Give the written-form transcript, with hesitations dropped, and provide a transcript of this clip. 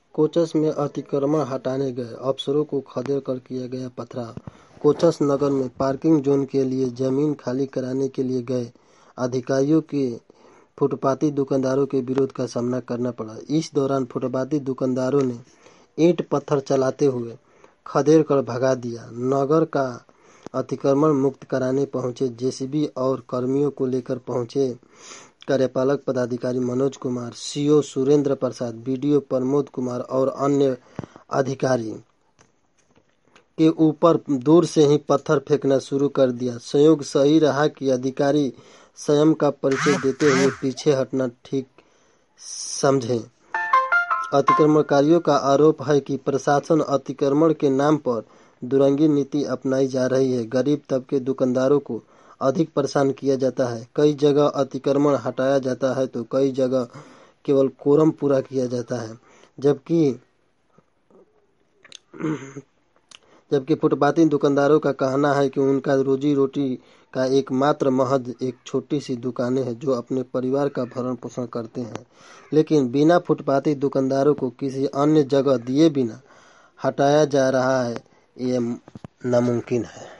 कोचस में अतिक्रमण हटाने गए अफसरों को खदेड़ कर किया गया पथराव। कोचस नगर में पार्किंग जोन के लिए जमीन खाली कराने के लिए गए अधिकारियों के फुटपाती दुकानदारों के विरोध का सामना करना पड़ा। इस दौरान फुटपाती दुकानदारों ने ईंट पत्थर चलाते हुए खदेड़ कर भगा दिया। नगर का अतिक्रमण मुक्त कराने पहुंचे जेसीबी और कर्मियों को लेकर पहुंचे कार्यपालक पदाधिकारी मनोज कुमार, सीओ सुरेंद्र प्रसाद, बीडीओ प्रमोद कुमार और अन्य अधिकारी के ऊपर दूर से ही पत्थर फेंकना शुरू कर दिया। संयोग सही रहा कि अधिकारी स्वयं का परिचय देते हुए पीछे हटना ठीक समझे। अतिक्रमणकारियों का आरोप है कि प्रशासन अतिक्रमण के नाम पर दुरंगी नीति अपनाई जा रही है। गरीब तबके दुकानदारों को अधिक परेशान किया जाता है। कई जगह अतिक्रमण हटाया जाता है तो कई जगह केवल कोरम पूरा किया जाता है। जबकि फुटपाती दुकानदारों का कहना है कि उनका रोजी रोटी का एकमात्र महज एक छोटी सी दुकानें हैं जो अपने परिवार का भरण पोषण करते हैं। लेकिन बिना फुटपाती दुकानदारों को किसी अन्य जगह दिए बिना हटाया जा रहा है, ये नामुमकिन है।